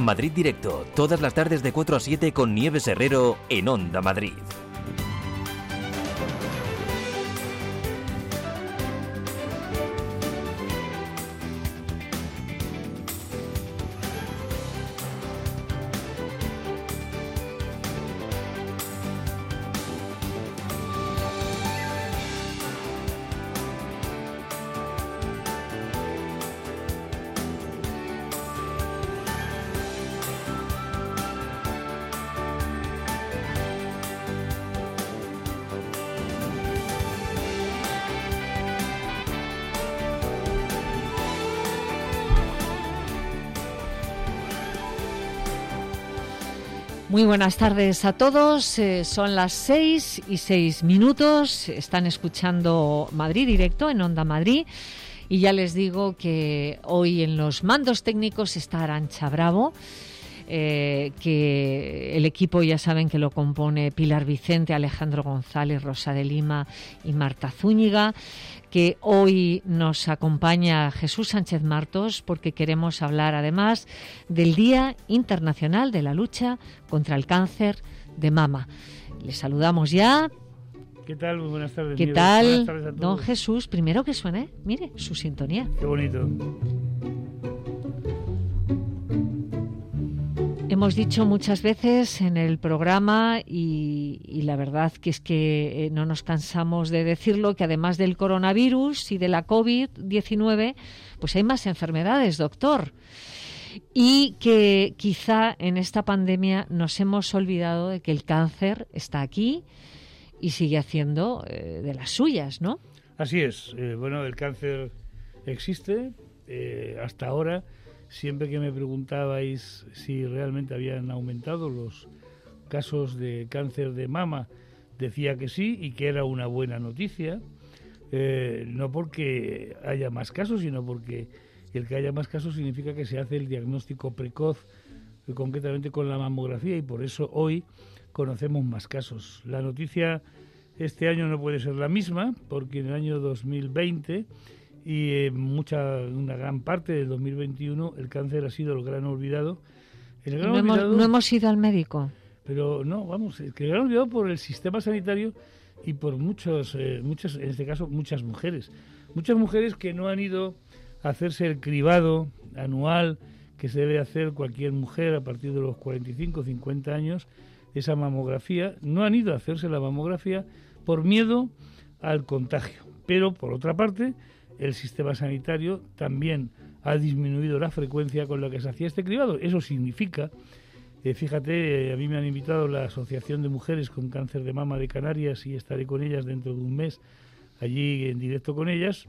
Madrid Directo, todas las tardes de 4 a 7 con Nieves Herrero en Onda Madrid. Muy buenas tardes a todos, son las 6:06, están escuchando Madrid Directo en Onda Madrid y ya les digo que hoy en los mandos técnicos está Arantxa Bravo, que el equipo ya saben que lo compone Pilar Vicente, Alejandro González, Rosa de Lima y Marta Zúñiga, que hoy nos acompaña Jesús Sánchez Martos porque queremos hablar además del Día Internacional de la Lucha contra el Cáncer de Mama. Les saludamos ya. ¿Qué tal? Muy buenas tardes. ¿Qué Nieves. tal, Buenas tardes a todos. don Jesús? Primero que suene, mire, su sintonía. Qué bonito. Hemos dicho muchas veces en el programa y la verdad que es que no nos cansamos de decirlo, que además del coronavirus y de la COVID-19, pues hay más enfermedades, doctor. Y que quizá en esta pandemia nos hemos olvidado de que el cáncer está aquí y sigue haciendo de las suyas, ¿no? Así es. Bueno, el cáncer existe. Hasta ahora, siempre que me preguntabais si realmente habían aumentado los casos de cáncer de mama, decía que sí y que era una buena noticia. No porque haya más casos, sino porque el que haya más casos significa que se hace el diagnóstico precoz, concretamente con la mamografía, y por eso hoy conocemos más casos. La noticia este año no puede ser la misma, porque en el año 2020 y una gran parte del 2021 el cáncer ha sido el gran olvidado. No hemos ido al médico. Pero no, vamos, el gran olvidado por el sistema sanitario y por muchas, en este caso, muchas mujeres. Muchas mujeres que no han ido a hacerse el cribado anual que se debe hacer cualquier mujer a partir de los 45, 50 años, esa mamografía, no han ido a hacerse la mamografía por miedo al contagio. Pero, por otra parte, el sistema sanitario también ha disminuido la frecuencia con la que se hacía este cribado. Eso significa, fíjate, a mí me han invitado la Asociación de Mujeres con Cáncer de Mama de Canarias y estaré con ellas dentro de un mes, allí en directo con ellas,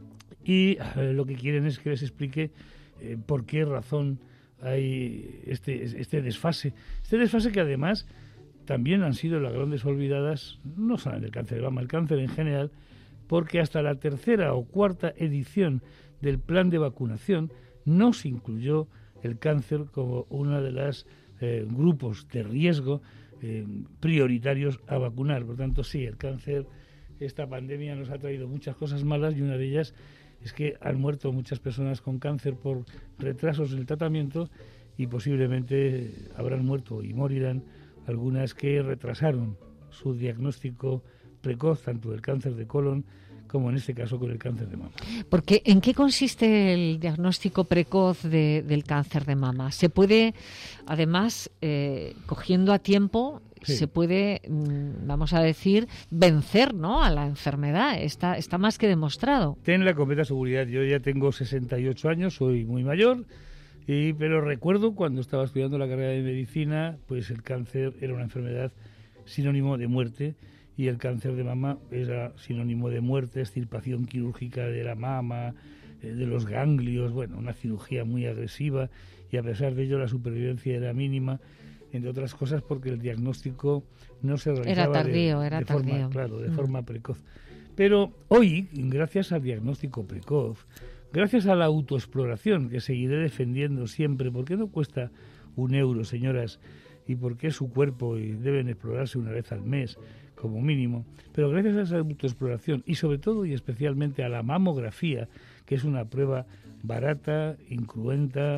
y lo que quieren es que les explique por qué razón hay este desfase. Este desfase que además también han sido las grandes olvidadas, no solamente el cáncer de mama, el cáncer en general, porque hasta la tercera o cuarta edición del plan de vacunación no se incluyó el cáncer como uno de los grupos de riesgo prioritarios a vacunar. Por tanto, sí, el cáncer, esta pandemia nos ha traído muchas cosas malas y una de ellas es que han muerto muchas personas con cáncer por retrasos en el tratamiento y posiblemente habrán muerto y morirán algunas que retrasaron su diagnóstico precoz, tanto del cáncer de colon como en este caso con el cáncer de mama. Porque ¿en qué consiste el diagnóstico precoz del cáncer de mama? Se puede, además, cogiendo a tiempo, sí, se puede, vamos a decir, vencer, ¿no?, a la enfermedad. Está más que demostrado. Ten la completa seguridad. Yo ya tengo 68 años, soy muy mayor, pero recuerdo cuando estaba estudiando la carrera de medicina, pues el cáncer era una enfermedad sinónimo de muerte. Y el cáncer de mama era sinónimo de muerte, extirpación quirúrgica de la mama, de los ganglios, bueno, una cirugía muy agresiva, y a pesar de ello la supervivencia era mínima, entre otras cosas porque el diagnóstico no se realizaba de forma precoz. Pero hoy, gracias al diagnóstico precoz, gracias a la autoexploración que seguiré defendiendo siempre, porque no cuesta €1, señoras, y porque su cuerpo y deben explorarse una vez al mes, como mínimo, pero gracias a esa autoexploración y sobre todo y especialmente a la mamografía, que es una prueba barata, incruenta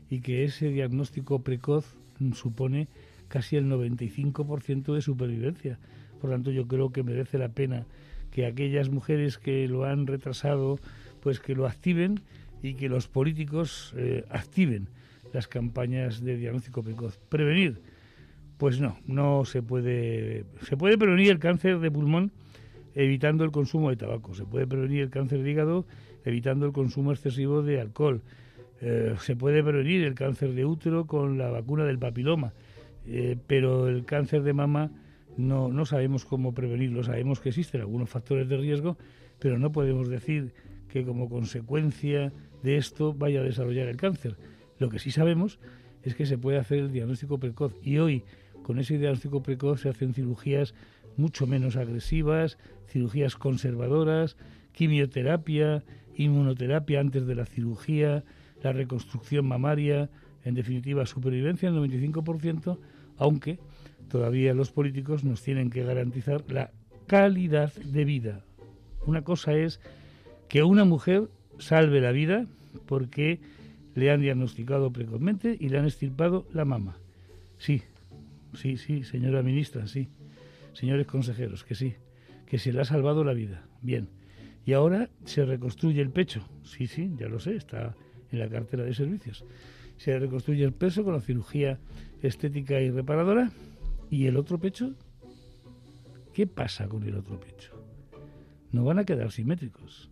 y que ese diagnóstico precoz supone casi el 95% de supervivencia. Por lo tanto, yo creo que merece la pena que aquellas mujeres que lo han retrasado, pues que lo activen, y que los políticos activen las campañas de diagnóstico precoz. Prevenir, pues no se puede. Se puede prevenir el cáncer de pulmón evitando el consumo de tabaco, se puede prevenir el cáncer de hígado evitando el consumo excesivo de alcohol, se puede prevenir el cáncer de útero con la vacuna del papiloma, pero el cáncer de mama no sabemos cómo prevenirlo. Sabemos que existen algunos factores de riesgo, pero no podemos decir que como consecuencia de esto vaya a desarrollar el cáncer. Lo que sí sabemos es que se puede hacer el diagnóstico precoz, y hoy con ese diagnóstico precoz se hacen cirugías mucho menos agresivas, cirugías conservadoras, quimioterapia, inmunoterapia antes de la cirugía, la reconstrucción mamaria, en definitiva supervivencia al 95%, aunque todavía los políticos nos tienen que garantizar la calidad de vida. Una cosa es que una mujer salve la vida porque le han diagnosticado precozmente y le han extirpado la mama. Sí, señora ministra, sí. Señores consejeros, que sí, que se le ha salvado la vida. Bien. Y ahora se reconstruye el pecho. Sí, ya lo sé, está en la cartera de servicios. Se reconstruye el pecho con la cirugía estética y reparadora. ¿Y el otro pecho? ¿Qué pasa con el otro pecho? No van a quedar simétricos.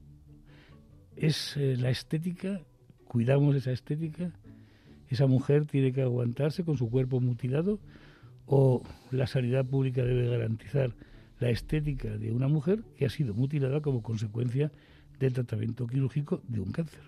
Es la estética, cuidamos esa estética. Esa mujer tiene que aguantarse con su cuerpo mutilado, o la sanidad pública debe garantizar la estética de una mujer que ha sido mutilada como consecuencia del tratamiento quirúrgico de un cáncer.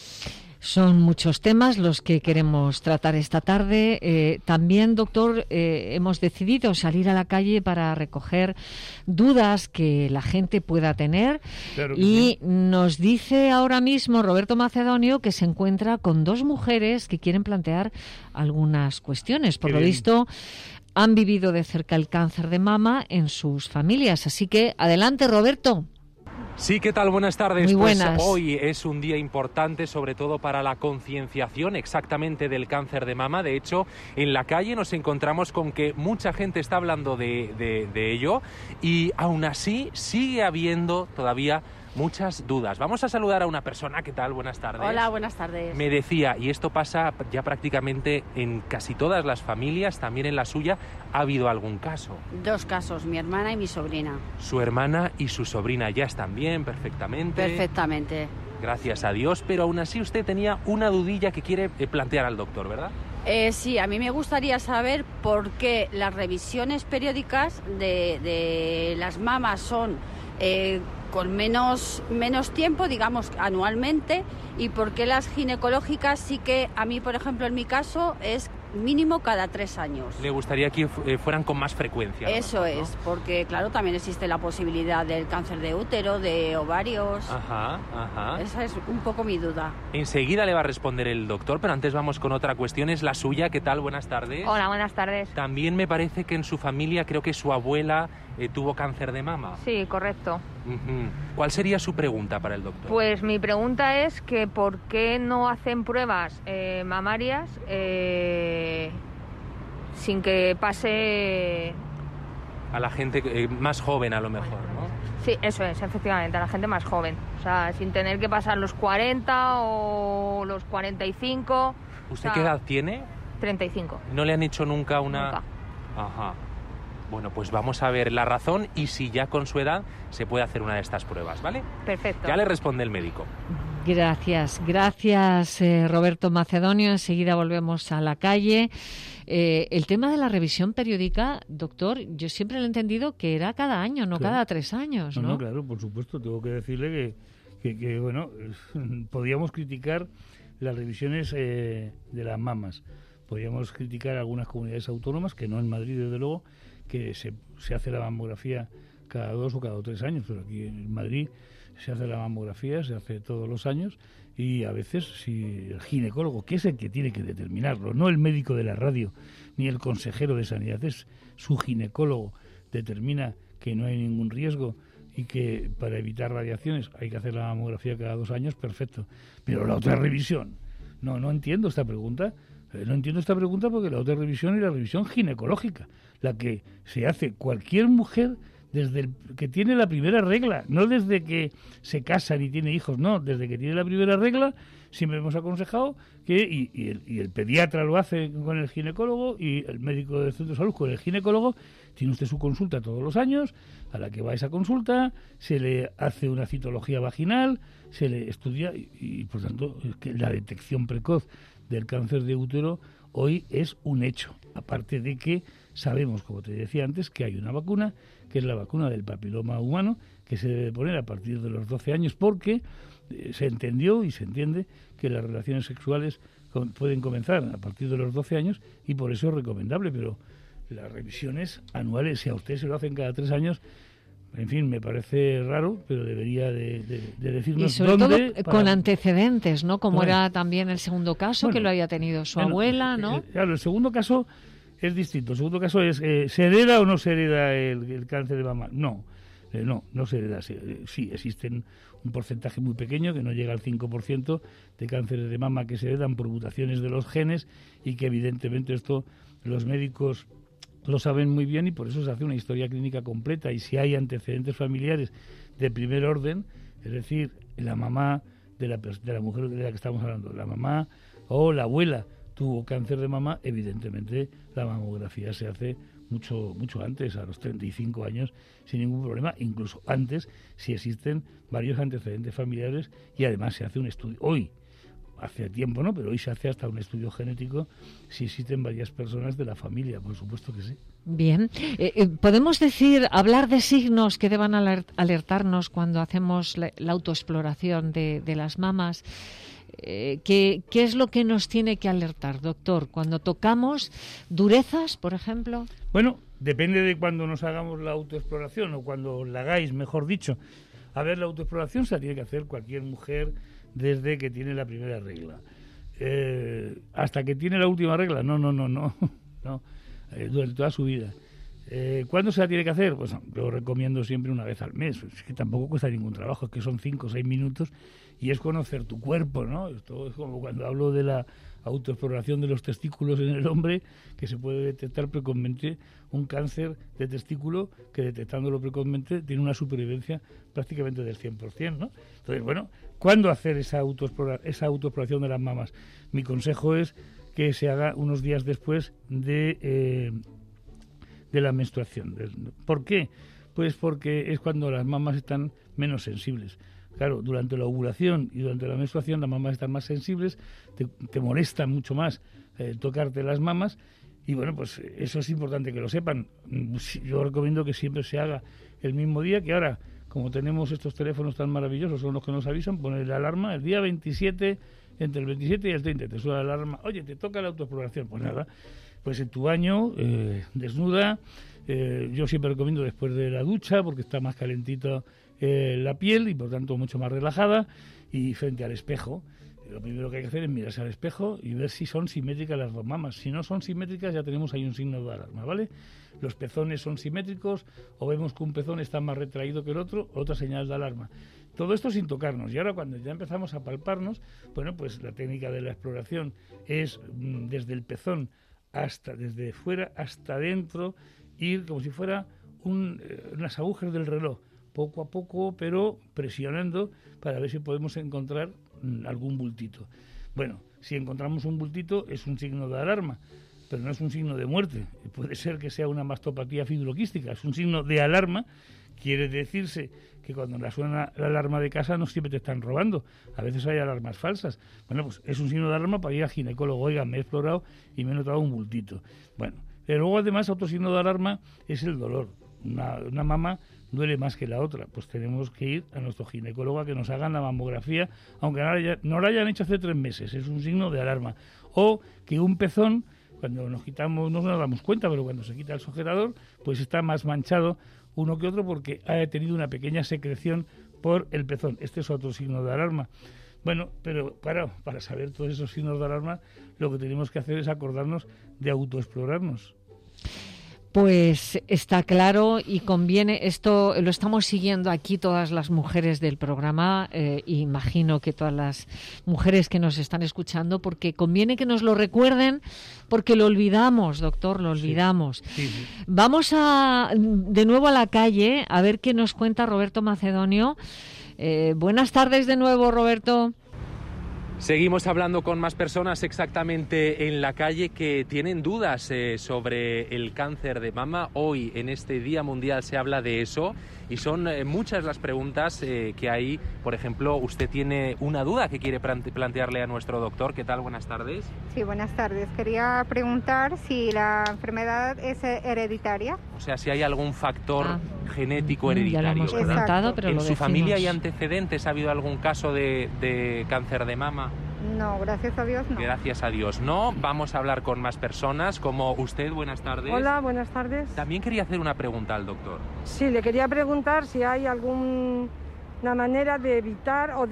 Son muchos temas los que queremos tratar esta tarde. También, doctor, hemos decidido salir a la calle para recoger dudas que la gente pueda tener. Claro que y sí. Nos dice ahora mismo Roberto Macedonio que se encuentra con dos mujeres que quieren plantear algunas cuestiones. Por lo visto, han vivido de cerca el cáncer de mama en sus familias. Así que, adelante, Roberto. Sí, ¿qué tal? Buenas tardes. Muy buenas. Pues hoy es un día importante, sobre todo para la concienciación exactamente del cáncer de mama. De hecho, en la calle nos encontramos con que mucha gente está hablando de ello, y aún así sigue habiendo todavía muchas dudas. Vamos a saludar a una persona. ¿Qué tal? Buenas tardes. Hola, buenas tardes. Me decía, y esto pasa ya prácticamente en casi todas las familias, también en la suya, ¿ha habido algún caso? 2 casos, mi hermana y mi sobrina. Su hermana y su sobrina ya están bien, perfectamente. Perfectamente. Gracias a Dios, pero aún así usted tenía una dudilla que quiere plantear al doctor, ¿verdad? Sí, a mí me gustaría saber por qué las revisiones periódicas de las mamas son con menos tiempo, digamos, anualmente, y por qué las ginecológicas sí que, a mí, por ejemplo, en mi caso, es mínimo cada 3 años. Le gustaría que fueran con más frecuencia. Eso mejor, ¿no? es, porque claro, también existe la posibilidad del cáncer de útero, de ovarios. Ajá. Esa es un poco mi duda. Enseguida le va a responder el doctor, pero antes vamos con otra cuestión, es la suya. ¿Qué tal? Buenas tardes. Hola, buenas tardes. También me parece que en su familia, creo que su abuela tuvo cáncer de mama. Sí, correcto. ¿Cuál sería su pregunta para el doctor? Pues mi pregunta es que ¿por qué no hacen pruebas mamarias sin que pase a la gente más joven, a lo mejor, ¿no? Sí, eso es, efectivamente, a la gente más joven. O sea, sin tener que pasar los 40 o los 45. ¿Usted qué edad tiene? 35. ¿No le han hecho nunca una...? Nunca. Ajá. Bueno, pues vamos a ver la razón y si ya con su edad se puede hacer una de estas pruebas, ¿vale? Perfecto. Ya le responde el médico. Gracias, Roberto Macedonio. Enseguida volvemos a la calle. El tema de la revisión periódica, doctor, yo siempre lo he entendido que era cada año, no cada 3 años, ¿no? No, claro, por supuesto. Tengo que decirle que bueno, podíamos criticar las revisiones de las mamas. Podíamos criticar algunas comunidades autónomas, que no en Madrid, desde luego, que se hace la mamografía cada 2 o cada 3 años, pero aquí en Madrid se hace la mamografía, se hace todos los años, y a veces si el ginecólogo, que es el que tiene que determinarlo, no el médico de la radio ni el consejero de sanidad, es su ginecólogo, determina que no hay ningún riesgo y que para evitar radiaciones hay que hacer la mamografía cada 2 años, perfecto. Pero la otra revisión, No entiendo esta pregunta. No entiendo esta pregunta porque la autorrevisión es la revisión ginecológica, la que se hace cualquier mujer desde que tiene la primera regla, no desde que se casa ni tiene hijos, no, desde que tiene la primera regla. Siempre hemos aconsejado que, y el pediatra lo hace con el ginecólogo y el médico del centro de salud con el ginecólogo, tiene usted su consulta todos los años, a la que va a esa consulta, se le hace una citología vaginal, se le estudia y por tanto, es que la detección precoz del cáncer de útero hoy es un hecho, aparte de que sabemos, como te decía antes, que hay una vacuna, que es la vacuna del papiloma humano, que se debe poner a partir de los 12 años porque se entendió y se entiende que las relaciones sexuales pueden comenzar a partir de los 12 años y por eso es recomendable, pero las revisiones anuales, si a usted se lo hacen cada 3 años, en fin, me parece raro, pero debería de decirnos y sobre dónde... todo con antecedentes, ¿no? Como era también el segundo caso, que lo había tenido su abuela, ¿no? Claro, el segundo caso es distinto. El segundo caso es, ¿se hereda o no se hereda el cáncer de mama? No se hereda. Sí, existen un porcentaje muy pequeño, que no llega al 5% de cánceres de mama que se heredan por mutaciones de los genes y que evidentemente esto los médicos lo saben muy bien y por eso se hace una historia clínica completa. Y si hay antecedentes familiares de primer orden, es decir, la mamá de la mujer de la que estamos hablando, la mamá o la abuela tuvo cáncer de mama, evidentemente la mamografía se hace mucho antes, a los 35 años, sin ningún problema, incluso antes, si existen varios antecedentes familiares y además se hace un estudio. Hoy, hace tiempo no, pero hoy se hace hasta un estudio genético si existen varias personas de la familia, por supuesto que sí. Bien. ¿Podemos hablar de signos que deban alertarnos cuando hacemos la autoexploración de las mamas? ¿Qué es lo que nos tiene que alertar, doctor? Cuando tocamos durezas, por ejemplo. Bueno, depende de cuando nos hagamos la autoexploración o cuando la hagáis, mejor dicho. A ver, la autoexploración se la tiene que hacer cualquier mujer desde que tiene la primera regla. Hasta que tiene la última regla, no. Durante toda su vida. ¿Cuándo se la tiene que hacer? Pues yo recomiendo siempre una vez al mes. Es que tampoco cuesta ningún trabajo, es que son 5 o 6 minutos y es conocer tu cuerpo, ¿no? Esto es como cuando hablo de la autoexploración de los testículos en el hombre, que se puede detectar precozmente un cáncer de testículo que detectándolo precozmente tiene una supervivencia prácticamente del 100%, ¿no? Entonces, bueno, ¿cuándo hacer esa autoexploración de las mamas? Mi consejo es que se haga unos días después de la menstruación. ¿Por qué? Pues porque es cuando las mamas están menos sensibles. Claro, durante la ovulación y durante la menstruación las mamas están más sensibles, te molesta mucho más tocarte las mamas y bueno, pues eso es importante que lo sepan. Yo recomiendo que siempre se haga el mismo día, que ahora, como tenemos estos teléfonos tan maravillosos, son los que nos avisan, poner la alarma el día 27, entre el 27 y el 30, te suena la alarma, oye, te toca la autoexploración, pues nada, pues en tu baño, desnuda, yo siempre recomiendo después de la ducha, porque está más calentita la piel y por tanto mucho más relajada, y frente al espejo. Lo primero que hay que hacer es mirarse al espejo y ver si son simétricas las dos mamas. Si no son simétricas, ya tenemos ahí un signo de alarma, ¿vale? Los pezones son simétricos, o vemos que un pezón está más retraído que el otro, otra señal de alarma. Todo esto sin tocarnos. Y ahora cuando ya empezamos a palparnos, bueno, pues la técnica de la exploración es desde el pezón desde fuera hasta adentro, ir como si fuera unas agujas del reloj, poco a poco, pero presionando para ver si podemos encontrar algún bultito. Bueno, si encontramos un bultito es un signo de alarma, pero no es un signo de muerte. Puede ser que sea una mastopatía fibroquística, es un signo de alarma. Quiere decirse que cuando suena la alarma de casa no siempre te están robando, a veces hay alarmas falsas. Bueno, pues es un signo de alarma para ir al ginecólogo. Oiga, me he explorado y me he notado un bultito. Bueno, pero luego además otro signo de alarma es el dolor. Una mama duele más que la otra, pues tenemos que ir a nuestro ginecólogo a que nos hagan la mamografía, aunque no la hayan hecho hace 3 meses, es un signo de alarma. O que un pezón, cuando nos quitamos, no nos damos cuenta, pero cuando se quita el sujetador, pues está más manchado uno que otro porque ha tenido una pequeña secreción por el pezón. Este es otro signo de alarma. Bueno, pero para saber todos esos signos de alarma, lo que tenemos que hacer es acordarnos de autoexplorarnos. Pues está claro y conviene, esto lo estamos siguiendo aquí todas las mujeres del programa, imagino que todas las mujeres que nos están escuchando, porque conviene que nos lo recuerden, porque lo olvidamos, doctor, lo olvidamos. Sí. Vamos de nuevo a la calle a ver qué nos cuenta Roberto Macedonio. Buenas tardes de nuevo, Roberto. Seguimos hablando con más personas exactamente en la calle que tienen dudas sobre el cáncer de mama. Hoy, en este Día Mundial, se habla de eso y son muchas las preguntas que hay. Por ejemplo, usted tiene una duda que quiere plantearle a nuestro doctor. ¿Qué tal? Buenas tardes. Sí, buenas tardes. Quería preguntar si la enfermedad es hereditaria. O sea, si hay alalgún factor genético hereditario. Ya lo hemos comentado, pero ¿En lo su decimos. familia hay antecedentes? ¿Ha habido algún caso de cáncer de mama? No, gracias a Dios no. Gracias a Dios no. Vamos a hablar con más personas, como usted. Buenas tardes. Hola, buenas tardes. También quería hacer una pregunta al doctor. Sí, le quería preguntar si hay alguna manera de evitar o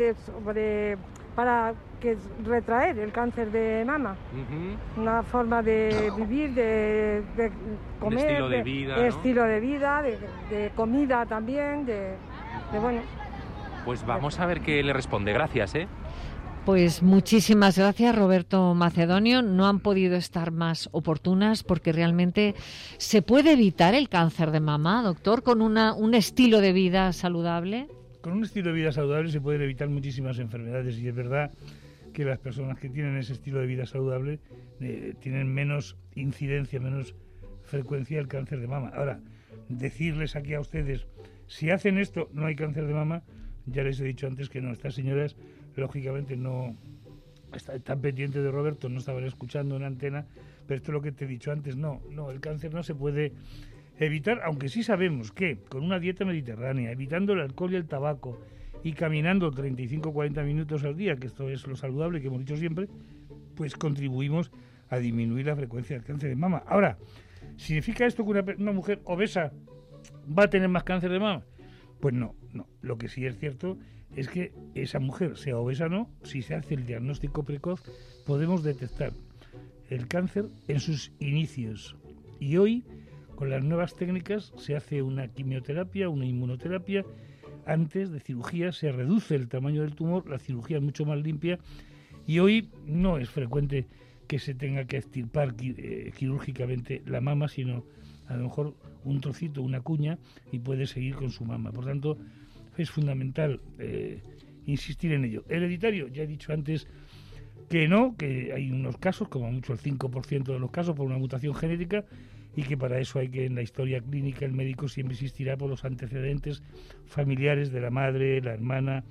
para retraer el cáncer de mama. Una forma de vivir, de comer, un estilo de vida, de ¿no? estilo de vida, de comida también, bueno. Pues vamos a ver qué le responde. Gracias, Pues muchísimas gracias, Roberto Macedonio. No han podido estar más oportunas porque realmente se puede evitar el cáncer de mama, doctor, con un estilo de vida saludable. Con un estilo de vida saludable se pueden evitar muchísimas enfermedades y es verdad que las personas que tienen ese estilo de vida saludable tienen menos incidencia, menos frecuencia del cáncer de mama. Ahora, decirles aquí a ustedes, si hacen esto no hay cáncer de mama, ya les he dicho antes que no. Estas señoras lógicamente no están pendientes de Roberto, no estaban escuchando en antena, pero esto es lo que te he dicho antes, no, el cáncer no se puede evitar, aunque sí sabemos que con una dieta mediterránea, evitando el alcohol y el tabaco y caminando 35-40 minutos al día, que esto es lo saludable que hemos dicho siempre, pues contribuimos a disminuir la frecuencia del cáncer de mama. Ahora, ¿significa esto que una mujer obesa va a tener más cáncer de mama? Pues no, lo que sí es cierto es que esa mujer, sea obesa o no, si se hace el diagnóstico precoz, podemos detectar el cáncer en sus inicios. Y hoy, con las nuevas técnicas, se hace una quimioterapia, una inmunoterapia. Antes de cirugía se reduce el tamaño del tumor, la cirugía es mucho más limpia y hoy no es frecuente que se tenga que extirpar quirúrgicamente la mama, sino a lo mejor un trocito, una cuña, y puede seguir con su mama. Por tanto, es fundamental insistir en ello. Hereditario, ya he dicho antes que no, que hay unos casos, como mucho el 5% de los casos, por una mutación genética, y que para eso hay que, en la historia clínica, el médico siempre insistirá por los antecedentes familiares de la madre, la hermana,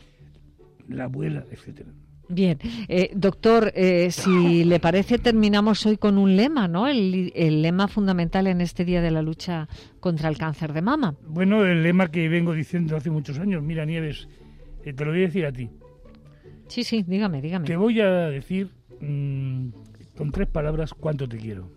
la abuela, etcétera. Bien, doctor, si le parece, terminamos hoy con un lema, ¿no? El lema fundamental en este día de la lucha contra el cáncer de mama. Bueno, el lema que vengo diciendo hace muchos años. Mira, Nieves, te lo voy a decir a ti. Sí, dígame. Te voy a decir con 3 palabras cuánto te quiero.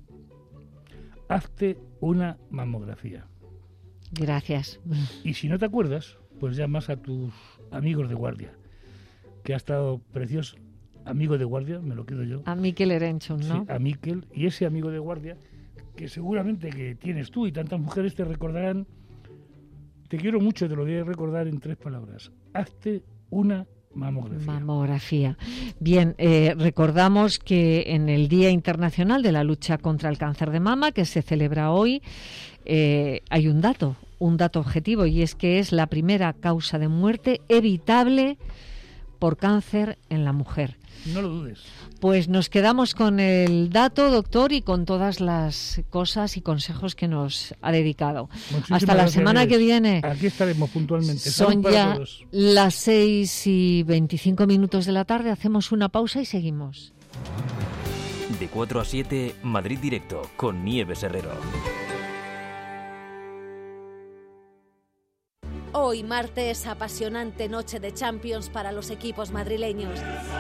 Hazte una mamografía. Gracias. Y si no te acuerdas, pues llamas a tus amigos de guardia, que ha estado precioso, amigo de guardia, me lo quedo yo. A Miquel Erenchun, ¿no? Sí, a Miquel, y ese amigo de guardia, que seguramente que tienes tú y tantas mujeres te recordarán, te quiero mucho, te lo voy a recordar en 3 palabras. Hazte una mamografía. Bien, recordamos que en el Día Internacional de la Lucha contra el Cáncer de Mama, que se celebra hoy, hay un dato objetivo, y es que es la primera causa de muerte evitable por cáncer en la mujer. No lo dudes. Pues nos quedamos con el dato, doctor, y con todas las cosas y consejos que nos ha dedicado. Muchísimas Hasta la semana que viene. Aquí estaremos puntualmente. Son ya todos. las 6:25 de la tarde. Hacemos una pausa y seguimos. De 4 a 7, Madrid Directo, con Nieves Herrero. Hoy martes, apasionante noche de Champions para los equipos madrileños.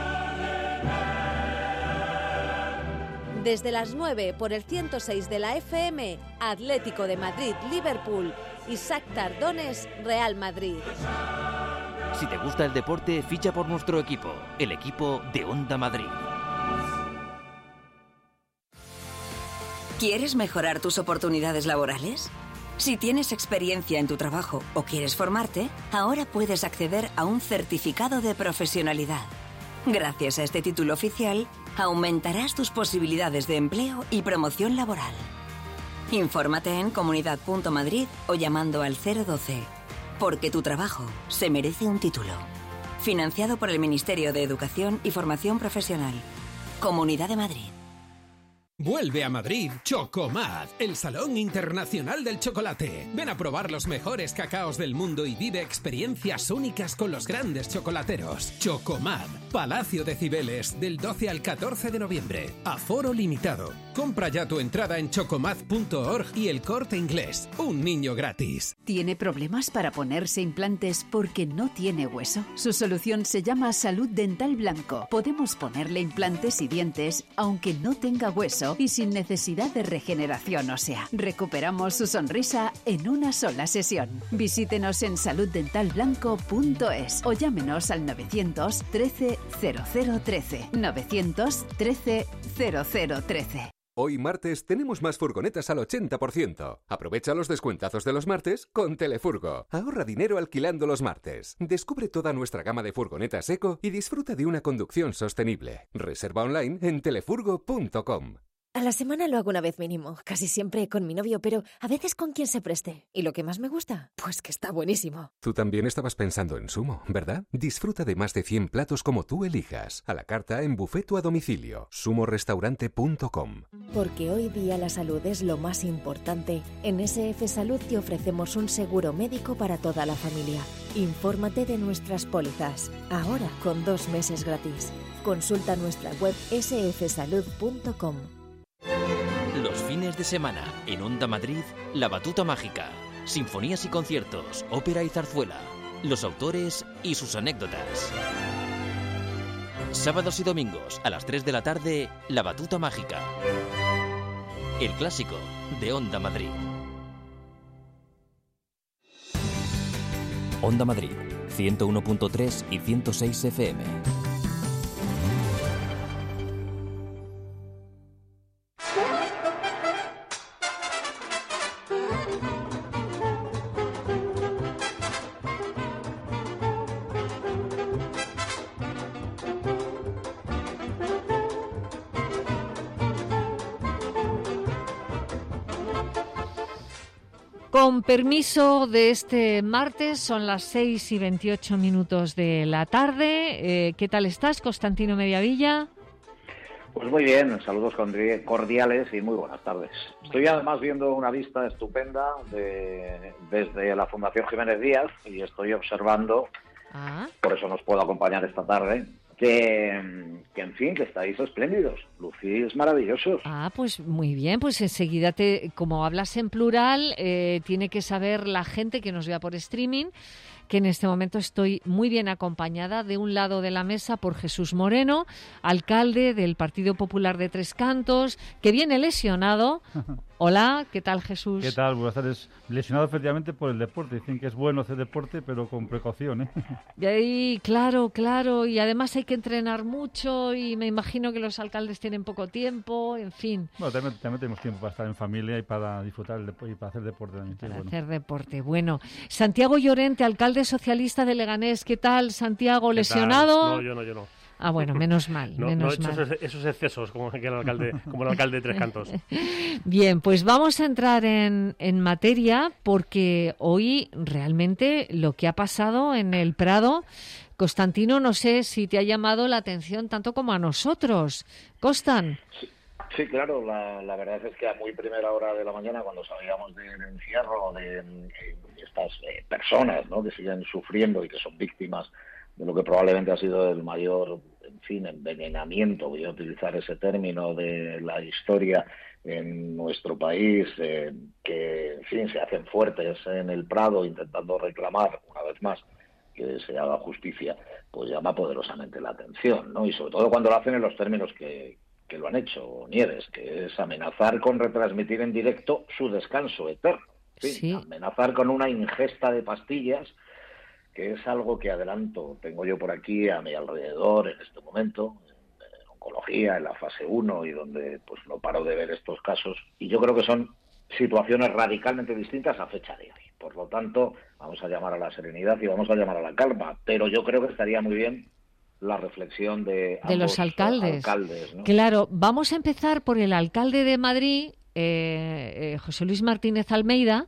Desde las 9 por el 106 de la FM, Atlético de Madrid, Liverpool y Shakhtar Donetsk, Real Madrid. Si te gusta el deporte, ficha por nuestro equipo, el equipo de Onda Madrid. ¿Quieres mejorar tus oportunidades laborales? Si tienes experiencia en tu trabajo o quieres formarte, ahora puedes acceder a un certificado de profesionalidad. Gracias a este título oficial, aumentarás tus posibilidades de empleo y promoción laboral. Infórmate en comunidad.madrid o llamando al 012, porque tu trabajo se merece un título. Financiado por el Ministerio de Educación y Formación Profesional. Comunidad de Madrid. Vuelve a Madrid Chocomad, el Salón Internacional del Chocolate. Ven a probar los mejores cacaos del mundo y vive experiencias únicas con los grandes chocolateros. Chocomad, Palacio de Cibeles, del 12 al 14 de noviembre. Aforo limitado. Compra ya tu entrada en chocomad.org y El Corte Inglés. Un niño gratis. ¿Tiene problemas para ponerse implantes porque no tiene hueso? Su solución se llama Salud Dental Blanco. Podemos ponerle implantes y dientes aunque no tenga hueso y sin necesidad de regeneración ósea. Recuperamos su sonrisa en una sola sesión. Visítenos en saluddentalblanco.es o llámenos al 913 0013. 913 0013. Hoy martes tenemos más furgonetas al 80%. Aprovecha los descuentazos de los martes con Telefurgo. Ahorra dinero alquilando los martes. Descubre toda nuestra gama de furgonetas eco y disfruta de una conducción sostenible. Reserva online en telefurgo.com. A la semana lo hago una vez mínimo, casi siempre con mi novio, pero a veces con quien se preste. ¿Y lo que más me gusta? Pues que está buenísimo. Tú también estabas pensando en Sumo, ¿verdad? Disfruta de más de 100 platos como tú elijas. A la carta en buffet o a domicilio. sumorestaurante.com. Porque hoy día la salud es lo más importante. En SF Salud te ofrecemos un seguro médico para toda la familia. Infórmate de nuestras pólizas. Ahora con 2 meses gratis. Consulta nuestra web sfsalud.com. Los fines de semana, en Onda Madrid, La Batuta Mágica. Sinfonías y conciertos, ópera y zarzuela. Los autores y sus anécdotas. Sábados y domingos, a las 3 de la tarde, La Batuta Mágica. El clásico de Onda Madrid. Onda Madrid, 101.3 y 106 FM. Con permiso de este martes, son las 6:28 de la tarde. ¿Qué tal estás, Constantino Mediavilla? Pues muy bien, saludos cordiales y muy buenas tardes. Estoy además viendo una vista estupenda desde la Fundación Jiménez Díaz y estoy observando, por eso nos puedo acompañar esta tarde, que en fin, que estáis espléndidos, lucís maravillosos. Pues muy bien, pues enseguida, como hablas en plural, tiene que saber la gente que nos vea por streaming que en este momento estoy muy bien acompañada de un lado de la mesa por Jesús Moreno, alcalde del Partido Popular de Tres Cantos, que viene lesionado. Hola, ¿qué tal, Jesús? ¿Qué tal? Buenas tardes. Lesionado efectivamente por el deporte. Dicen que es bueno hacer deporte, pero con precaución, ¿eh? Y ahí, claro. Y además hay que entrenar mucho y me imagino que los alcaldes tienen poco tiempo, en fin. Bueno, también tenemos tiempo para estar en familia y para disfrutar y para hacer deporte también. Para hacer deporte. Bueno, Santiago Llorente, alcalde socialista de Leganés. ¿Qué tal, Santiago? ¿Lesionado? No, yo no. Bueno, menos mal. No he hecho esos excesos como el alcalde de Tres Cantos. Bien, pues vamos a entrar en materia porque hoy realmente lo que ha pasado en el Prado, Constantino, no sé si te ha llamado la atención tanto como a nosotros. Constan. Sí, claro, la verdad es que a muy primera hora de la mañana, cuando sabíamos del encierro de estas personas, ¿no?, que siguen sufriendo y que son víctimas de lo que probablemente ha sido el mayor, envenenamiento, voy a utilizar ese término, de la historia en nuestro país, que, se hacen fuertes en el Prado intentando reclamar, una vez más, que se haga justicia, pues llama poderosamente la atención, ¿no? Y sobre todo cuando lo hacen en los términos que lo han hecho, Nieves, que es amenazar con retransmitir en directo su descanso eterno. Sí. Amenazar con una ingesta de pastillas, que es algo que adelanto, tengo yo por aquí a mi alrededor en este momento, en un oncología, en la fase 1, y donde pues no paro de ver estos casos. Y yo creo que son situaciones radicalmente distintas a fecha de hoy. Por lo tanto, vamos a llamar a la serenidad y vamos a llamar a la calma. Pero yo creo que estaría muy bien la reflexión de los alcaldes, ¿no? Claro, vamos a empezar por el alcalde de Madrid, José Luis Martínez Almeida,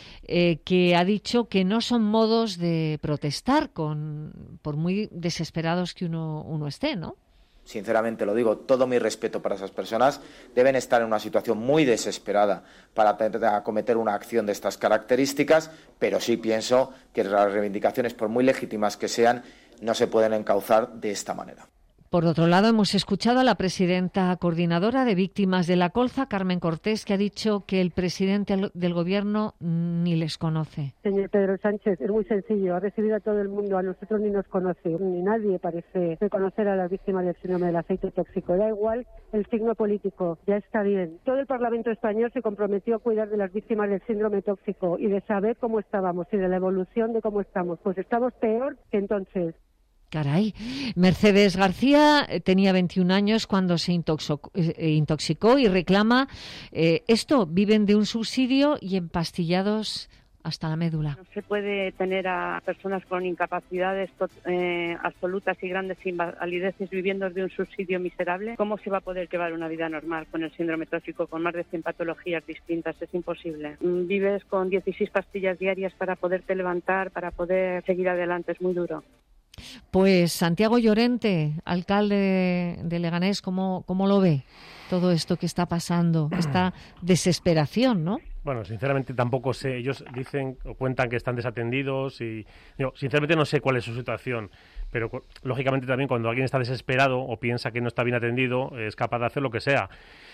que ha dicho que no son modos de protestar por muy desesperados que uno esté, ¿no? Sinceramente lo digo, todo mi respeto para esas personas. Deben estar en una situación muy desesperada para acometer una acción de estas características, pero sí pienso que las reivindicaciones, por muy legítimas que sean, no se pueden encauzar de esta manera. Por otro lado, hemos escuchado a la presidenta coordinadora de víctimas de la colza, Carmen Cortés, que ha dicho que el presidente del Gobierno ni les conoce. Señor Pedro Sánchez, es muy sencillo. Ha recibido a todo el mundo, a nosotros ni nos conoce, ni nadie parece reconocer a las víctimas del síndrome del aceite tóxico. Da igual el signo político, ya está bien. Todo el Parlamento español se comprometió a cuidar de las víctimas del síndrome tóxico y de saber cómo estábamos y de la evolución de cómo estamos. Pues estamos peor que entonces. Caray, Mercedes García tenía 21 años cuando se intoxicó y reclama esto, viven de un subsidio y empastillados hasta la médula. No se puede tener a personas con incapacidades absolutas y grandes invalideces viviendo de un subsidio miserable. ¿Cómo se va a poder llevar una vida normal con el síndrome tóxico, con más de 100 patologías distintas? Es imposible. Vives con 16 pastillas diarias para poderte levantar, para poder seguir adelante. Es muy duro. Pues Santiago Llorente, alcalde de Leganés, ¿cómo lo ve todo esto que está pasando, esta desesperación, no? Bueno, sinceramente tampoco sé. Ellos dicen o cuentan que están desatendidos y yo sinceramente no sé cuál es su situación. Pero lógicamente también cuando alguien está desesperado o piensa que no está bien atendido, es capaz de hacer lo que sea.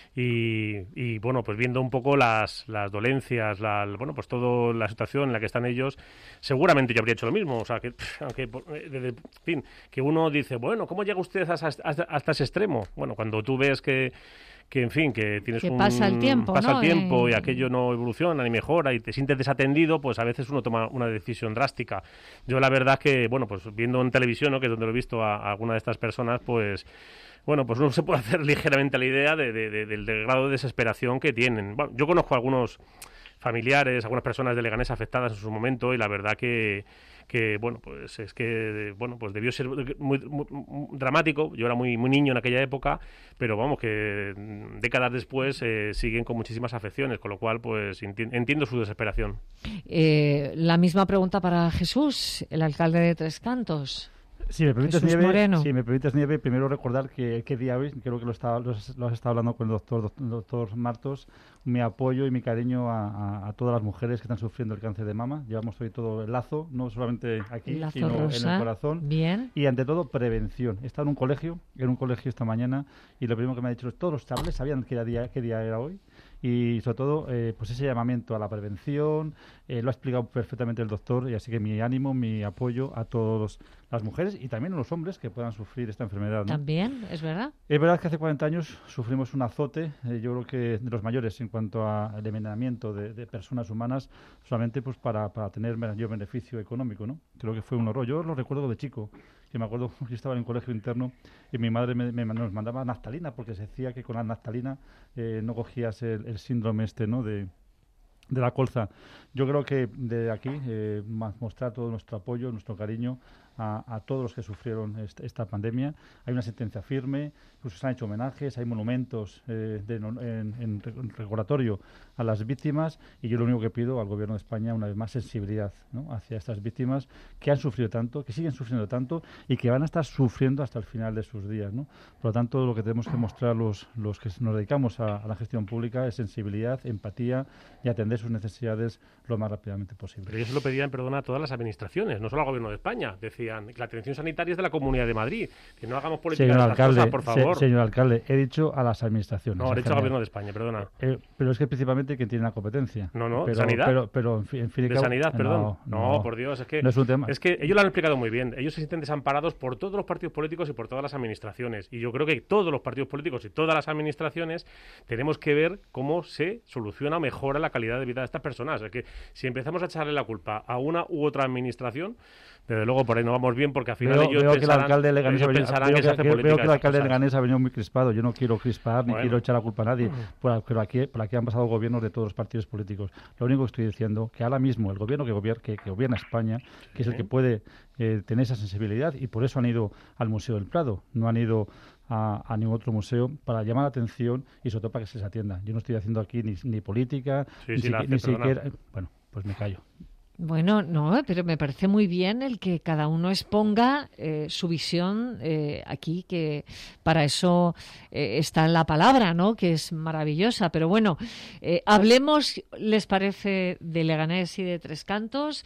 Y bueno, pues viendo un poco las dolencias, pues toda la situación en la que están ellos, seguramente yo habría hecho lo mismo. O sea, que aunque, en fin, que uno dice, bueno, ¿cómo llega usted hasta ese extremo? Bueno, cuando tú ves que en fin, que tienes pasa el tiempo, pasa ¿no? el tiempo y aquello no evoluciona ni mejora y te sientes desatendido, pues a veces uno toma una decisión drástica. Yo la verdad que, bueno, pues viendo en televisión, ¿no?, que es donde lo he visto a alguna de estas personas, pues bueno, pues uno se puede hacer ligeramente la idea del grado de desesperación que tienen. Bueno, yo conozco a algunos familiares, algunas personas de Leganés afectadas en su momento y la verdad que bueno, pues es que bueno, pues debió ser muy dramático. Yo era muy niño en aquella época, pero vamos, que décadas después siguen con muchísimas afecciones, con lo cual pues entiendo su desesperación. La misma pregunta para Jesús, el alcalde de Tres Cantos. Si me permites, Nieve, primero recordar que día hoy, creo que lo has estado hablando con el doctor Martos, mi apoyo y mi cariño a todas las mujeres que están sufriendo el cáncer de mama. Llevamos hoy todo el lazo, no solamente aquí, sino rosa, en el corazón. Bien. Y ante todo, prevención. He estado en un colegio esta mañana, y lo primero que me ha dicho, todos los chavales sabían qué día era hoy. Y sobre todo, pues ese llamamiento a la prevención, lo ha explicado perfectamente el doctor, y así que mi ánimo, mi apoyo a todas las mujeres y también a los hombres que puedan sufrir esta enfermedad, ¿no? También, es verdad. Es verdad que hace 40 años sufrimos un azote, yo creo que de los mayores en cuanto al envenenamiento de personas humanas, solamente pues para tener mayor beneficio económico, ¿no? Creo que fue un horror. Yo lo recuerdo de chico, que me acuerdo que estaba en un colegio interno y mi madre nos mandaba naftalina porque se decía que con la naftalina no cogías el síndrome ¿no?, de la colza. Yo creo que de aquí mostrar todo nuestro apoyo, nuestro cariño a todos los que sufrieron esta pandemia. Hay una sentencia firme, incluso se han hecho homenajes, hay monumentos en recordatorio a las víctimas, y yo lo único que pido al Gobierno de España, una vez más, sensibilidad, ¿no?, hacia estas víctimas que han sufrido tanto, que siguen sufriendo tanto y que van a estar sufriendo hasta el final de sus días, ¿no? Por lo tanto, lo que tenemos que mostrar los que nos dedicamos a la gestión pública es sensibilidad, empatía y atender sus necesidades lo más rápidamente posible. Pero ellos lo pedían, perdona, a todas las administraciones, no solo al Gobierno de España. Decían que la atención sanitaria es de la Comunidad de Madrid, que no hagamos política de estas cosas, por favor. Señor alcalde, he dicho a las administraciones. No, he dicho al Gobierno de España, perdona. Pero es que principalmente quien tiene la competencia. No, pero, sanidad. Pero en fin, de sanidad, perdón. No, por Dios, es que no es un tema. Es que ellos lo han explicado muy bien. Ellos se sienten desamparados por todos los partidos políticos y por todas las administraciones. Y yo creo que todos los partidos políticos y todas las administraciones tenemos que ver cómo se soluciona o mejora la calidad de vida de estas personas. Es que si empezamos a echarle la culpa a una u otra administración, desde luego por ahí no vamos bien, porque al final ellos veo que el alcalde de Leganés ha venido muy crispado. Yo no quiero crispar ni quiero echar la culpa a nadie, pero aquí han pasado gobiernos de todos los partidos políticos. Lo único que estoy diciendo que ahora mismo el gobierno que gobierna España, que es el que puede tener esa sensibilidad, y por eso han ido al Museo del Prado, no han ido a ningún otro museo, para llamar la atención y sobre todo para que se les atienda. Yo no estoy haciendo aquí ni política, ni siquiera... Bueno, pues me callo. Bueno, no, pero me parece muy bien el que cada uno exponga su visión aquí, que para eso está la palabra, ¿no?, que es maravillosa. Pero bueno, hablemos, ¿les parece?, de Leganés y de Tres Cantos.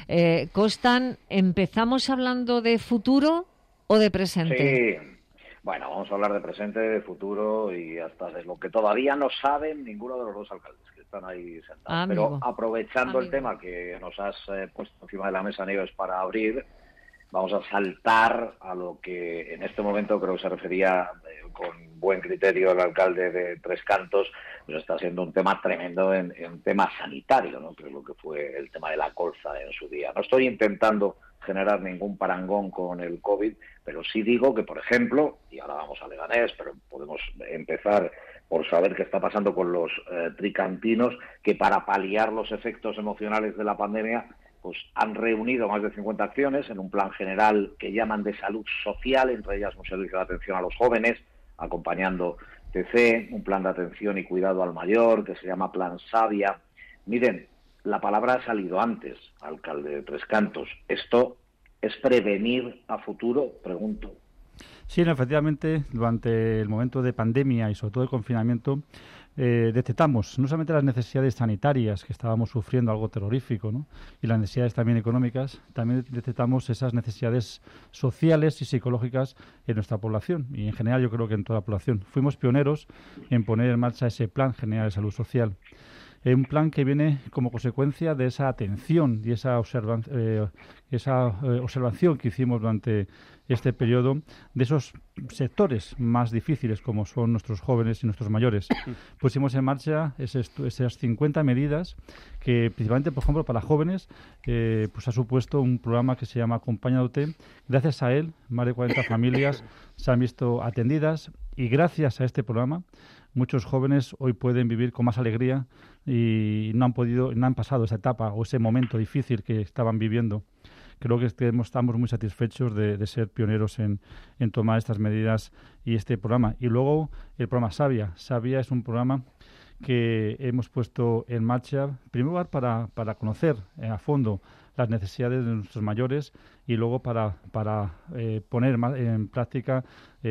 Costan, ¿empezamos hablando de futuro o de presente? Sí. Bueno, vamos a hablar de presente, de futuro y hasta de lo que todavía no saben ninguno de los dos alcaldes que están ahí sentados. Pero aprovechando el tema que nos has puesto encima de la mesa, Nieves, para abrir, vamos a saltar a lo que en este momento creo que se refería con buen criterio el alcalde de Tres Cantos, pues está siendo un tema tremendo en tema sanitario, ¿no?, que es lo que fue el tema de la colza en su día. No estoy intentando generar ningún parangón con el COVID, pero sí digo que, por ejemplo, y ahora vamos a Leganés, pero podemos empezar por saber qué está pasando con los tricantinos, que para paliar los efectos emocionales de la pandemia, pues han reunido más de 50 acciones en un plan general que llaman de salud social, entre ellas un servicio de atención a los jóvenes, acompañando TC, un plan de atención y cuidado al mayor que se llama Plan Savia. Miren, la palabra ha salido antes, alcalde de Tres Cantos. ¿Esto es prevenir a futuro? Pregunto. Sí, efectivamente, durante el momento de pandemia y sobre todo de confinamiento, detectamos no solamente las necesidades sanitarias que estábamos sufriendo, algo terrorífico, ¿no?, y las necesidades también económicas, también detectamos esas necesidades sociales y psicológicas en nuestra población y en general yo creo que en toda la población. Fuimos pioneros en poner en marcha ese Plan General de Salud Social. Un plan que viene como consecuencia de esa atención y esa observación que hicimos durante este periodo de esos sectores más difíciles como son nuestros jóvenes y nuestros mayores. Pusimos en marcha esas 50 medidas que principalmente, por ejemplo, para jóvenes pues ha supuesto un programa que se llama Acompáñate. Gracias a él, más de 40 familias se han visto atendidas y gracias a este programa muchos jóvenes hoy pueden vivir con más alegría y no han pasado esa etapa o ese momento difícil que estaban viviendo. Creo que estamos muy satisfechos de ser pioneros en tomar estas medidas y este programa. Y luego el programa Savia. Savia es un programa que hemos puesto en marcha, en primer lugar, para conocer a fondo las necesidades de nuestros mayores y luego para poner en práctica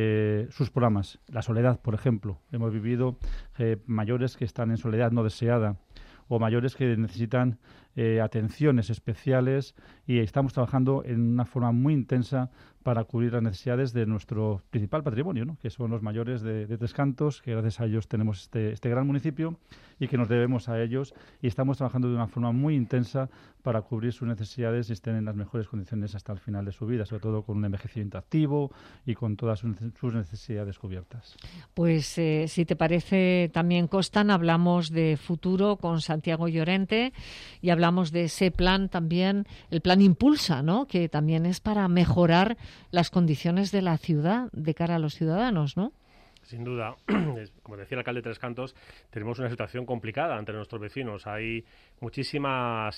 sus programas. La soledad, por ejemplo. Hemos vivido mayores que están en soledad no deseada o mayores que necesitan atenciones especiales y estamos trabajando en una forma muy intensa para cubrir las necesidades de nuestro principal patrimonio, ¿no?, que son los mayores de Tres Cantos, que gracias a ellos tenemos este gran municipio y que nos debemos a ellos y estamos trabajando de una forma muy intensa para cubrir sus necesidades y estén en las mejores condiciones hasta el final de su vida, sobre todo con un envejecimiento activo y con todas sus necesidades cubiertas. Pues si te parece también, Costan, hablamos de futuro con Santiago Llorente y hablamos de ese plan también, el plan Impulsa, ¿no?, que también es para mejorar las condiciones de la ciudad de cara a los ciudadanos, ¿no? Sin duda, como decía el alcalde de Tres Cantos, tenemos una situación complicada entre nuestros vecinos. Hay muchísimas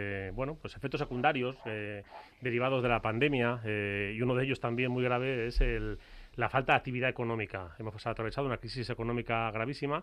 pues efectos secundarios derivados de la pandemia y uno de ellos también muy grave es la falta de actividad económica. Hemos atravesado una crisis económica gravísima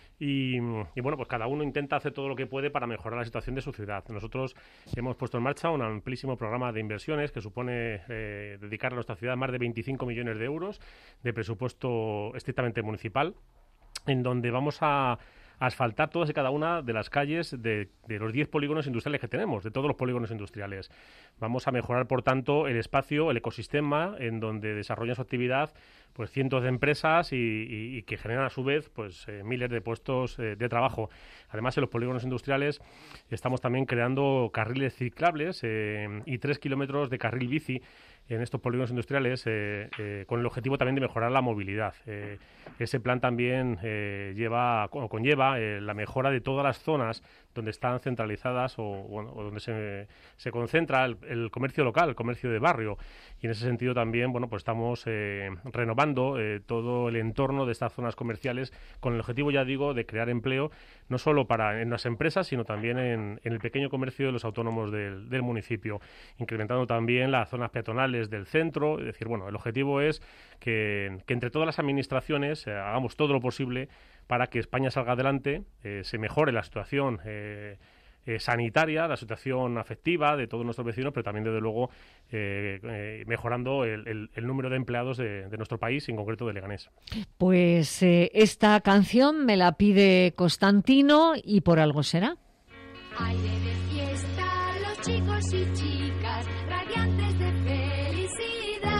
y bueno, pues cada uno intenta hacer todo lo que puede para mejorar la situación de su ciudad. Nosotros hemos puesto en marcha un amplísimo programa de inversiones que supone dedicar a nuestra ciudad más de 25 millones de euros de presupuesto estrictamente municipal, en donde vamos a asfaltar todas y cada una de las calles de los 10 polígonos industriales que tenemos, de todos los polígonos industriales. Vamos a mejorar, por tanto, el espacio, el ecosistema en donde desarrollan su actividad pues cientos de empresas y que generan a su vez pues miles de puestos de trabajo. Además, en los polígonos industriales estamos también creando carriles ciclables y 3 kilómetros de carril bici en estos polígonos industriales con el objetivo también de mejorar la movilidad. Ese plan también conlleva la mejora de todas las zonas donde están centralizadas o donde se concentra el comercio local, el comercio de barrio. Y en ese sentido también, bueno, pues estamos renovando todo el entorno de estas zonas comerciales con el objetivo, ya digo, de crear empleo no solo en las empresas, sino también en el pequeño comercio de los autónomos del municipio, incrementando también las zonas peatonales del centro. Es decir, bueno, el objetivo es que entre todas las administraciones hagamos todo lo posible para que España salga adelante, se mejore la situación sanitaria, la situación afectiva de todos nuestros vecinos, pero también, desde luego, mejorando el número de empleados de nuestro país, en concreto de Leganés. Pues esta canción me la pide Constantino y por algo será. Aire de fiesta, los chicos y chicas, radiantes de felicidad.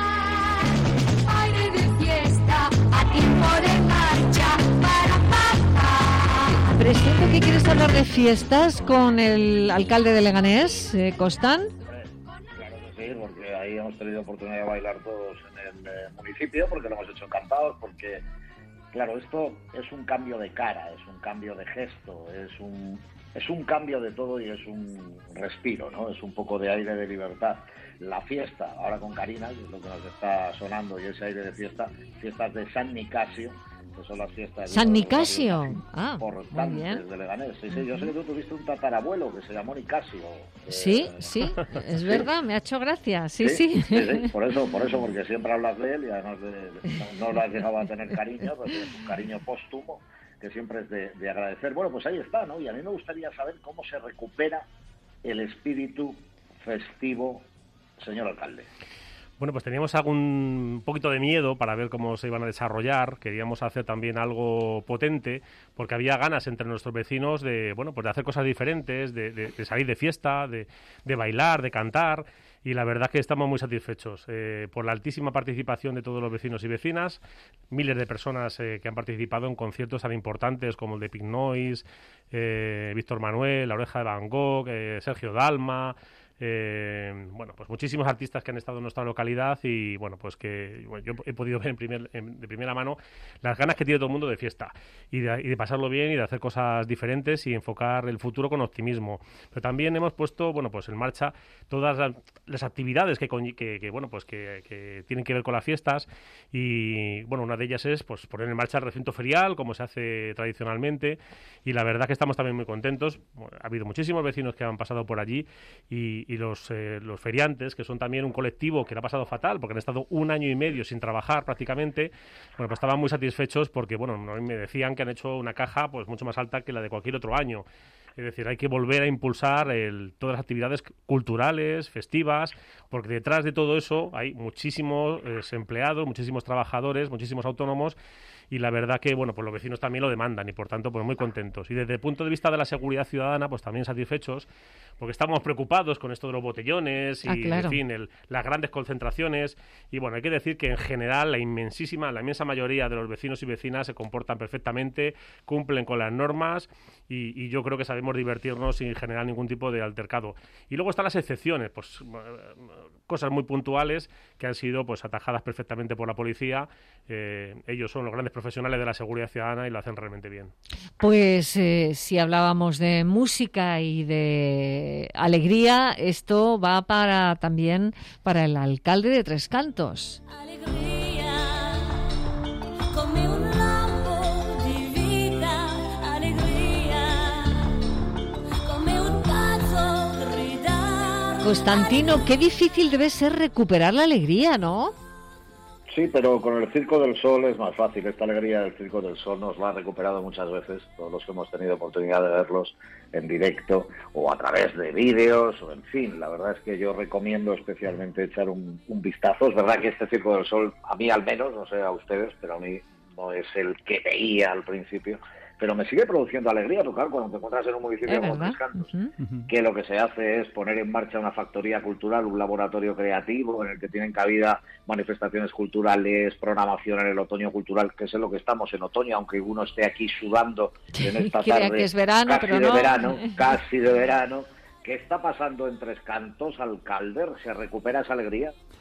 Aire de fiesta, a tiempo de marcha, para papá. Presiento que quieres hablar de fiestas con el alcalde de Leganés, Costán. Claro que sí, porque ahí hemos tenido oportunidad de bailar todos en el municipio, porque lo hemos hecho encantados, porque, claro, esto es un cambio de cara, es un cambio de gesto, es un cambio de todo y es un respiro, ¿no? Es un poco de aire de libertad. La fiesta, ahora con Karina, es lo que nos está sonando, y ese aire de fiestas de San Nicasio, que son las fiestas... ¿San Nicasio? Importantes, muy bien. De Leganés. Sí, yo sé que tú tuviste un tatarabuelo que se llamó Nicasio. Sí, es verdad, me ha hecho gracia, sí. Por eso, porque siempre hablas de él y además no lo has llegado a tener cariño, pues es un cariño póstumo que siempre es de agradecer. Bueno, pues ahí está, ¿no? Y a mí me gustaría saber cómo se recupera el espíritu festivo, señor alcalde. Bueno, pues teníamos un poquito de miedo para ver cómo se iban a desarrollar. Queríamos hacer también algo potente, porque había ganas entre nuestros vecinos de hacer cosas diferentes, de salir de fiesta, de bailar, de cantar. Y la verdad que estamos muy satisfechos por la altísima participación de todos los vecinos y vecinas, miles de personas que han participado en conciertos tan importantes como el de Pink Noise, Víctor Manuel, La Oreja de Van Gogh, Sergio Dalma. Pues muchísimos artistas que han estado en nuestra localidad y yo he podido ver de primera mano las ganas que tiene todo el mundo de fiesta y de pasarlo bien y de hacer cosas diferentes y enfocar el futuro con optimismo. Pero también hemos puesto en marcha todas las actividades que tienen que ver con las fiestas y una de ellas es poner en marcha el recinto ferial como se hace tradicionalmente, y la verdad que estamos también muy contentos. Ha habido muchísimos vecinos que han pasado por allí y los feriantes, que son también un colectivo que le ha pasado fatal porque han estado 1 año y medio sin trabajar prácticamente, pues estaban muy satisfechos porque me decían que han hecho una caja mucho más alta que la de cualquier otro año. Es decir, hay que volver a impulsar todas las actividades culturales, festivas, porque detrás de todo eso hay muchísimos empleados, muchísimos trabajadores, muchísimos autónomos, y la verdad que los vecinos también lo demandan y por tanto muy contentos. Y desde el punto de vista de la seguridad ciudadana, también satisfechos, porque estamos preocupados con esto de los botellones y claro. en fin, las grandes concentraciones, y hay que decir que en general la inmensa mayoría de los vecinos y vecinas se comportan perfectamente, cumplen con las normas y yo creo que sabemos divertirnos sin generar ningún tipo de altercado. Y luego están las excepciones, cosas muy puntuales que han sido atajadas perfectamente por la policía. Ellos son los grandes profesionales de la seguridad ciudadana y lo hacen realmente bien. Pues si hablábamos de música y de alegría, esto va también para el alcalde de Tres Cantos. Constantino, qué difícil debe ser recuperar la alegría, ¿no? Sí, pero con el Circo del Sol es más fácil. Esta alegría del Circo del Sol nos la ha recuperado muchas veces, todos los que hemos tenido oportunidad de verlos en directo o a través de vídeos, o en fin. La verdad es que yo recomiendo especialmente echar un vistazo. Es verdad que este Circo del Sol, a mí al menos, no sé a ustedes, pero a mí no es el que veía al principio, pero me sigue produciendo alegría tocar cuando te encuentras en un municipio como Tres Cantos, que lo que se hace es poner en marcha una factoría cultural, un laboratorio creativo en el que tienen cabida manifestaciones culturales, programación en el otoño cultural, que es en lo que estamos en otoño, aunque uno esté aquí sudando en esta tarde que es verano, casi de verano. ¿Qué está pasando en Tres Cantos, alcalde? ¿Se recupera esa alegría?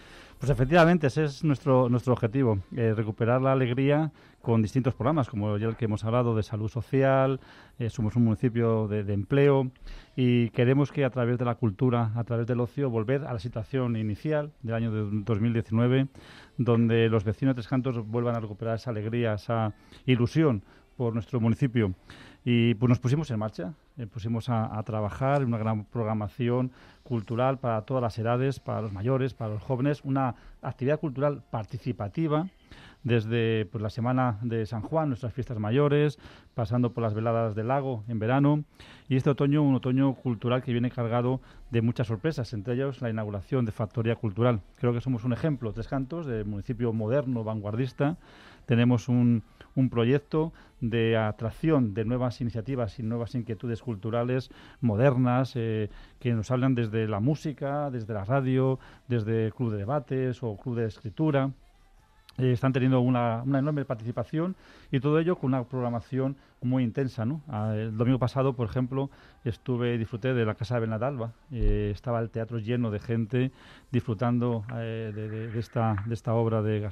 Pues efectivamente, ese es nuestro objetivo, recuperar la alegría con distintos programas, como ya el que hemos hablado de salud social, somos un municipio de empleo y queremos que a través de la cultura, a través del ocio, volver a la situación inicial del año de 2019, donde los vecinos de Tres Cantos vuelvan a recuperar esa alegría, esa ilusión por nuestro municipio. Y pues nos pusimos en marcha, pusimos a trabajar en una gran programación cultural para todas las edades, para los mayores, para los jóvenes, una actividad cultural participativa desde pues, la Semana de San Juan, nuestras fiestas mayores, pasando por las veladas del lago en verano, y este otoño, un otoño cultural que viene cargado de muchas sorpresas, entre ellos la inauguración de Factoría Cultural. Creo que somos un ejemplo, Tres Cantos, de municipio moderno, vanguardista. Tenemos un proyecto de atracción de nuevas iniciativas y nuevas inquietudes culturales modernas que nos hablan desde la música, desde la radio, desde club de debates o club de escritura. Están teniendo una enorme participación y todo ello con una programación muy intensa, ¿no? El domingo pasado, por ejemplo, disfruté de la Casa de Benadalba. Estaba el teatro lleno de gente disfrutando de esta obra de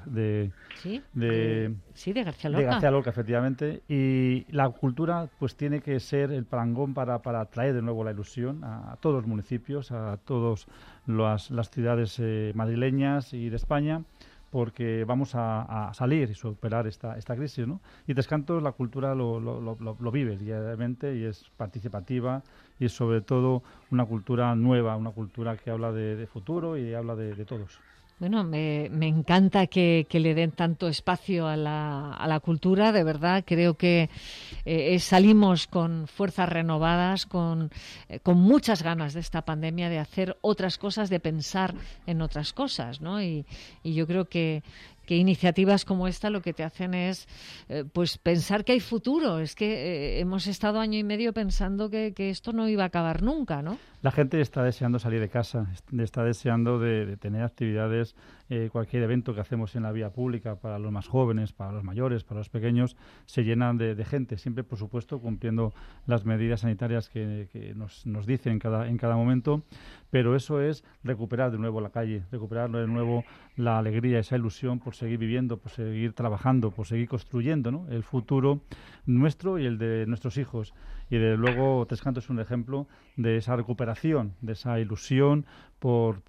García Lorca. De García Lorca, efectivamente. Y la cultura pues tiene que ser el parangón para traer de nuevo la ilusión a todos los municipios, a todas las ciudades madrileñas y de España, porque vamos a salir y superar esta crisis, ¿no? Y Tres Cantos la cultura lo vive diariamente y es participativa y es sobre todo una cultura nueva, una cultura que habla de futuro y habla de todos. Bueno, me encanta que le den tanto espacio a la cultura, de verdad. Creo que salimos con fuerzas renovadas, con muchas ganas de esta pandemia de hacer otras cosas, de pensar en otras cosas, ¿no? Y yo creo que iniciativas como esta lo que te hacen es pues pensar que hay futuro. Es que hemos estado año y medio pensando que esto no iba a acabar nunca, ¿no? La gente está deseando salir de casa, está deseando de tener actividades, cualquier evento que hacemos en la vía pública para los más jóvenes, para los mayores, para los pequeños, se llenan de gente, siempre por supuesto cumpliendo las medidas sanitarias que nos dicen en cada momento, pero eso es recuperar de nuevo la calle, recuperar de nuevo la alegría, esa ilusión por seguir viviendo, por seguir trabajando, por seguir construyendo, ¿no?, el futuro nuestro y el de nuestros hijos. Y desde luego Tres Cantos es un ejemplo de esa recuperación, de esa ilusión por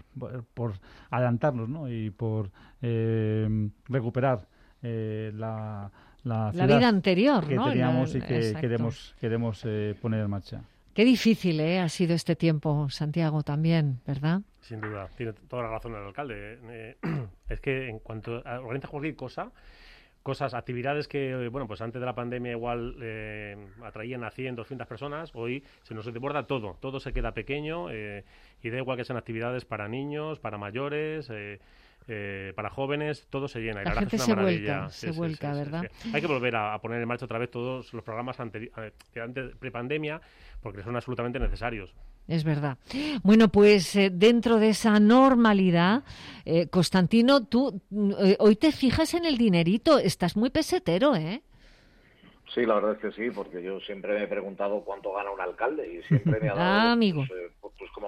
adelantarnos, ¿no?, y por recuperar la vida anterior, que ¿no?, teníamos y que queremos poner en marcha. Qué difícil ha sido este tiempo, Santiago, también, ¿verdad? Sin duda, tiene toda la razón el alcalde. Es que en cuanto organiza cualquier cosas, actividades que, bueno, pues antes de la pandemia igual atraían a 100, 200 personas, hoy se nos desborda todo se queda pequeño y da igual que sean actividades para niños, para mayores, para jóvenes, todo se llena. Y la gente es una maravilla. Se vuelca, ¿verdad? Sí. Hay que volver a poner en marcha otra vez todos los programas antes pre-pandemia, porque son absolutamente necesarios. Es verdad. Bueno, pues dentro de esa normalidad, Constantino, tú hoy te fijas en el dinerito, estás muy pesetero, ¿eh? Sí, la verdad es que sí, porque yo siempre me he preguntado cuánto gana un alcalde y siempre me ha dado amigo. Pues como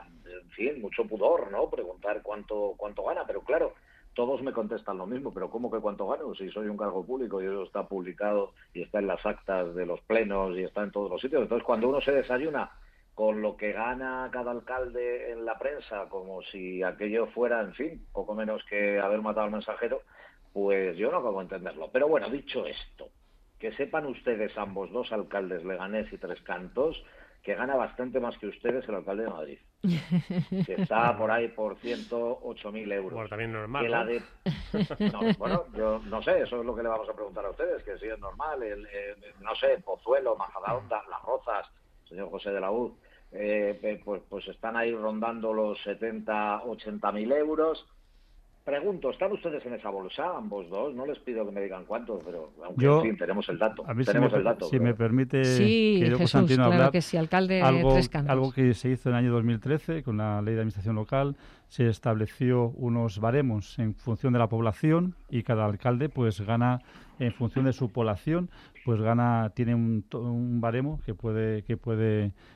mucho pudor, ¿no? Preguntar cuánto gana, pero claro, todos me contestan lo mismo, pero ¿cómo que cuánto gano? Si soy un cargo público y eso está publicado y está en las actas de los plenos y está en todos los sitios. Entonces, cuando uno se desayuna con lo que gana cada alcalde en la prensa, como si aquello fuera, en fin, poco menos que haber matado al mensajero, pues yo no acabo de entenderlo. Pero bueno, dicho esto, que sepan ustedes, ambos dos alcaldes, Leganés y Tres Cantos, que gana bastante más que ustedes el alcalde de Madrid, que está por ahí por 108.000 euros. Bueno, también normal, que ¿no? No, bueno, yo no sé, eso es lo que le vamos a preguntar a ustedes, que si es normal, no sé, Pozuelo, Majadahonda, Las Rozas, señor José de la Uz, pues están ahí rondando los 70.000-80.000 euros. Pregunto, ¿están ustedes en esa bolsa, ambos dos? No les pido que me digan cuántos, pero aunque en fin, tenemos el dato. A mí si me permite, sí, querido Jesús, Constantino, claro hablar, que sí, alcalde algo, Tres Cantos. Algo que se hizo en el año 2013 con la Ley de Administración Local, se estableció unos baremos en función de la población y cada alcalde pues gana en función de su población, pues tiene un baremo que puede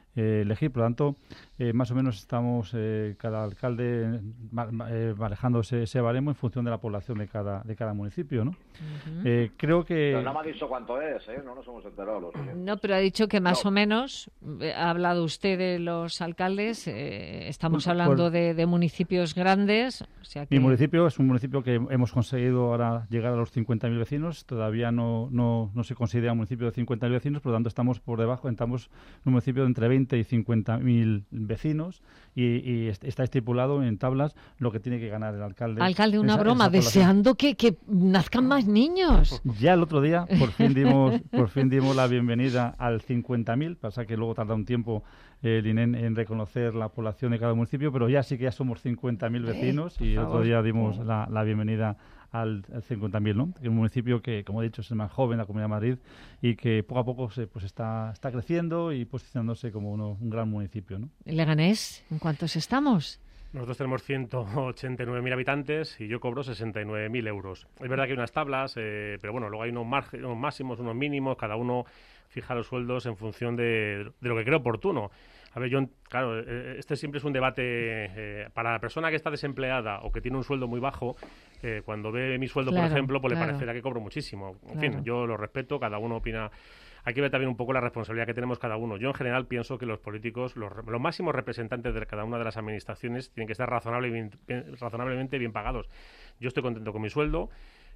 elegir. Por lo tanto, más o menos estamos cada alcalde manejando ese baremo en función de la población de cada municipio, ¿no? Creo que... Pero no me ha dicho cuánto es, no nos hemos enterado. No, pero ha dicho que más o menos, ha hablado usted de los alcaldes, estamos hablando de municipios grandes. O sea que... Mi municipio es un municipio que hemos conseguido ahora llegar a los 50.000 vecinos, todavía no se considera un municipio de 50.000 vecinos, por lo tanto estamos por debajo, estamos en un municipio de entre 20 y 50.000 vecinos y está estipulado en tablas lo que tiene que ganar el alcalde. Alcalde, una broma, deseando que nazcan más niños. Ya el otro día por fin dimos la bienvenida al 50.000, pasa que luego tarda un tiempo el INEN en reconocer la población de cada municipio, pero ya somos 50.000 vecinos y el otro día dimos la bienvenida al 50.000, ¿no? Un municipio que, como he dicho, es el más joven de la Comunidad de Madrid y que poco a poco está creciendo y posicionándose como un gran municipio, ¿no? Leganés, ¿en cuántos estamos? Nosotros tenemos 189.000 habitantes y yo cobro 69.000 euros. Es verdad que hay unas tablas, pero bueno, luego hay unos máximos, unos mínimos, cada uno fija los sueldos en función de lo que cree oportuno. A ver, claro, este siempre es un debate para la persona que está desempleada o que tiene un sueldo muy bajo. Cuando ve mi sueldo, por ejemplo, pues le parecerá que cobro muchísimo. En fin, yo lo respeto, cada uno opina. Hay que ver también un poco la responsabilidad que tenemos cada uno. Yo, en general, pienso que los políticos, los máximos representantes de cada una de las administraciones, tienen que estar razonablemente bien pagados. Yo estoy contento con mi sueldo.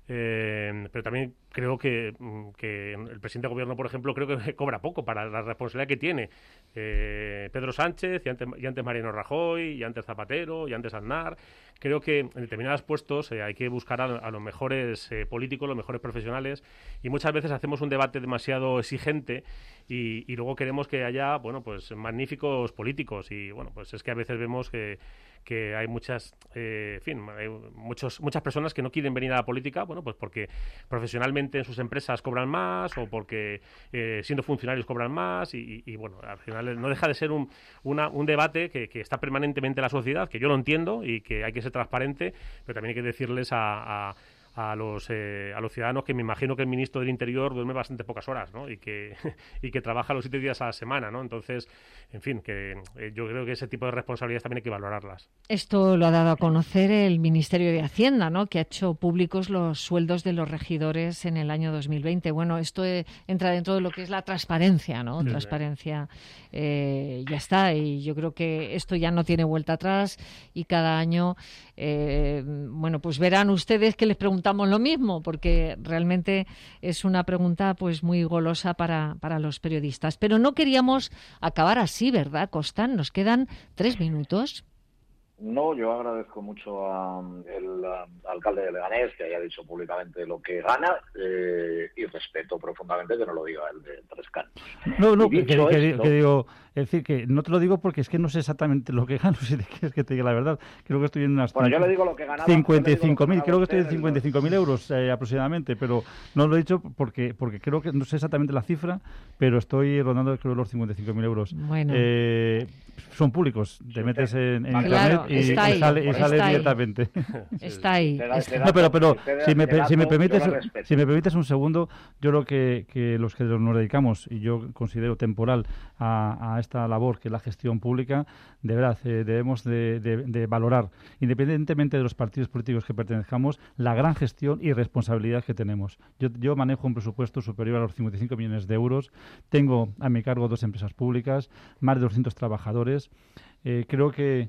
Pero también creo que el presidente de gobierno, por ejemplo, creo que cobra poco para la responsabilidad que tiene. Pedro Sánchez, y antes Mariano Rajoy, y antes Zapatero, y antes Aznar. Creo que en determinados puestos hay que buscar a los mejores políticos, los mejores profesionales, y muchas veces hacemos un debate demasiado exigente y luego queremos que haya, bueno, pues magníficos políticos, y bueno, pues es que a veces vemos que hay muchas personas que no quieren venir a la política, bueno, pues porque profesionalmente en sus empresas cobran más o porque siendo funcionarios cobran más y bueno, al final no deja de ser un debate que está permanentemente en la sociedad, que yo lo entiendo y que hay que ser transparente, pero también hay que decirles a los ciudadanos que me imagino que el ministro del Interior duerme bastante pocas horas, ¿no? Y que trabaja los 7 días a la semana, ¿no? Entonces, en fin, que yo creo que ese tipo de responsabilidades también hay que valorarlas. Esto lo ha dado a conocer el Ministerio de Hacienda, ¿no? Que ha hecho públicos los sueldos de los regidores en el año 2020. Bueno, esto entra dentro de lo que es la transparencia, ¿no? Sí, transparencia, ya está. Y yo creo que esto ya no tiene vuelta atrás y cada año, bueno, pues verán ustedes que les preguntamos lo mismo, porque realmente es una pregunta pues muy golosa para los periodistas. Pero no queríamos acabar así, ¿verdad, Constant? Nos quedan 3 minutos. No, yo agradezco mucho al alcalde de Leganés que haya dicho públicamente lo que gana y respeto profundamente que no lo diga el de Tres Cantos. No, que digo, es decir, que no te lo digo porque es que no sé exactamente lo que gano, si quieres que te diga la verdad. Creo que estoy en unas... Bueno, yo le digo lo que ganaba. 55.000, creo que estoy en 55.000 euros aproximadamente, pero no lo he dicho porque creo que no sé exactamente la cifra, pero estoy rondando creo los 55.000 euros. Bueno. Son públicos, te metes en claro, internet y sale directamente. Está ahí. No, pero si me permites un segundo, yo creo que los que nos dedicamos, y yo considero temporal, a esta labor que es la gestión pública, de verdad debemos de valorar, independientemente de los partidos políticos que pertenezcamos, la gran gestión y responsabilidad que tenemos. Yo manejo un presupuesto superior a los 55 millones de euros, tengo a mi cargo 2 empresas públicas, más de 200 trabajadores. Creo que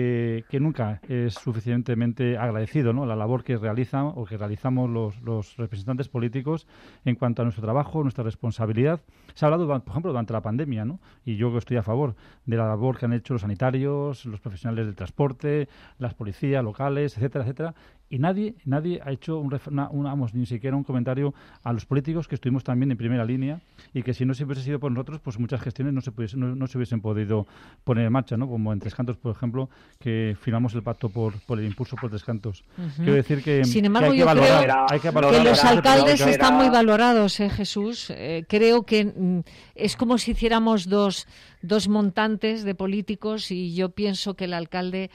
nunca es suficientemente agradecido, ¿no?, la labor que realizan o que realizamos los representantes políticos en cuanto a nuestro trabajo, nuestra responsabilidad. Se ha hablado, por ejemplo, durante la pandemia, ¿no?, y yo estoy a favor de la labor que han hecho los sanitarios, los profesionales del transporte, las policías locales, etcétera, etcétera. Y nadie ha hecho ni siquiera un comentario a los políticos que estuvimos también en primera línea y que si no se hubiese sido por nosotros, pues muchas gestiones no se hubiesen podido poner en marcha, ¿no? Como en Tres Cantos, por ejemplo, que firmamos el pacto por el impulso por Tres Cantos. Quiero decir que, sin embargo, hay que valorar que los alcaldes están muy valorados, Jesús. Creo que es como si hiciéramos dos montantes de políticos y yo pienso que el alcalde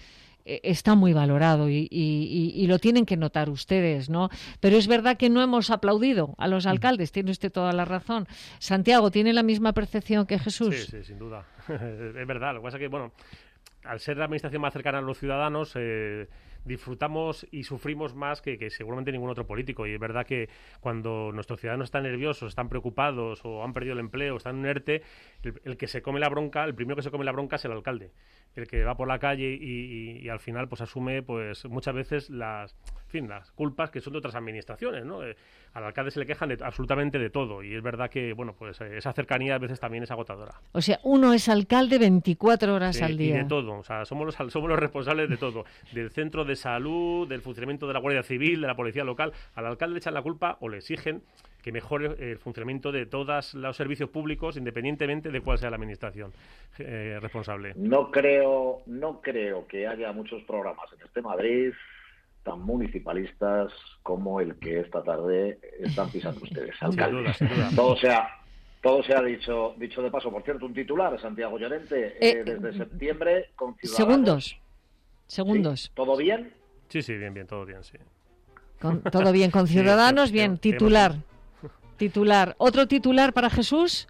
está muy valorado y lo tienen que notar ustedes, ¿no? Pero es verdad que no hemos aplaudido a los alcaldes, tiene usted toda la razón. Santiago, ¿tiene la misma percepción que Jesús? Sí, sin duda. Es verdad. Lo que pasa es que, bueno, al ser la administración más cercana a los ciudadanos, disfrutamos y sufrimos más que seguramente ningún otro político. Y es verdad que cuando nuestros ciudadanos están nerviosos, están preocupados o han perdido el empleo, están en un ERTE, el que se come la bronca, el primero que se come la bronca es el alcalde. El que va por la calle y al final pues asume pues muchas veces las culpas que son de otras administraciones, ¿no? Al alcalde se le quejan absolutamente de todo y es verdad que bueno pues esa cercanía a veces también es agotadora. O sea, uno es alcalde 24 horas al día. Y de todo, o sea, somos los responsables de todo, del centro de salud, del funcionamiento de la Guardia Civil, de la policía local. Al alcalde le echan la culpa o le exigen que mejore el funcionamiento de todos los servicios públicos independientemente de cuál sea la administración responsable. No creo que haya muchos programas en este Madrid tan municipalistas como el que esta tarde están pisando ustedes, alcalde. Sin duda. Todo se ha dicho de paso. Por cierto, un titular, Santiago Llorente, desde septiembre con Ciudadanos. Segundos. ¿Sí? ¿Todo bien? Sí, bien, todo bien, sí. Todo bien con Ciudadanos, bien. Titular. ¿Otro titular para Jesús?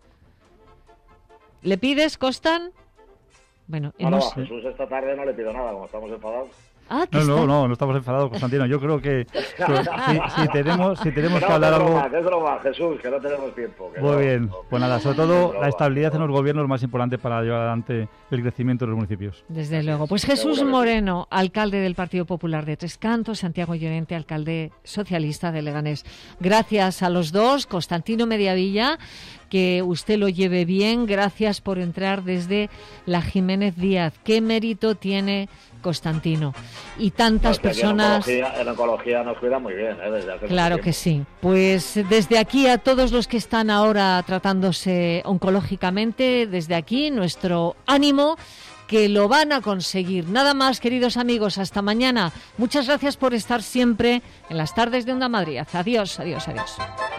¿Le pides, Costan? Bueno, a Jesús esta tarde no le pido nada, como estamos enfadados. No estamos enfadados, Constantino. Yo creo que si tenemos que hablar algo... Es broma, Jesús, que no tenemos tiempo. Muy bien, pues nada, sobre todo la estabilidad en los gobiernos es más importante para llevar adelante el crecimiento de los municipios. Desde luego. Pues Jesús Moreno, alcalde del Partido Popular de Tres Cantos, Santiago Llorente, alcalde socialista de Leganés. Gracias a los dos, Constantino Mediavilla, que usted lo lleve bien. Gracias por entrar desde la Jiménez Díaz. ¿Qué mérito tiene Constantino? Y tantas personas... En oncología nos cuida muy bien, desde hace Claro que sí. Pues desde aquí a todos los que están ahora tratándose oncológicamente, desde aquí nuestro ánimo, que lo van a conseguir. Nada más, queridos amigos, hasta mañana. Muchas gracias por estar siempre en las tardes de Onda Madrid. Adiós.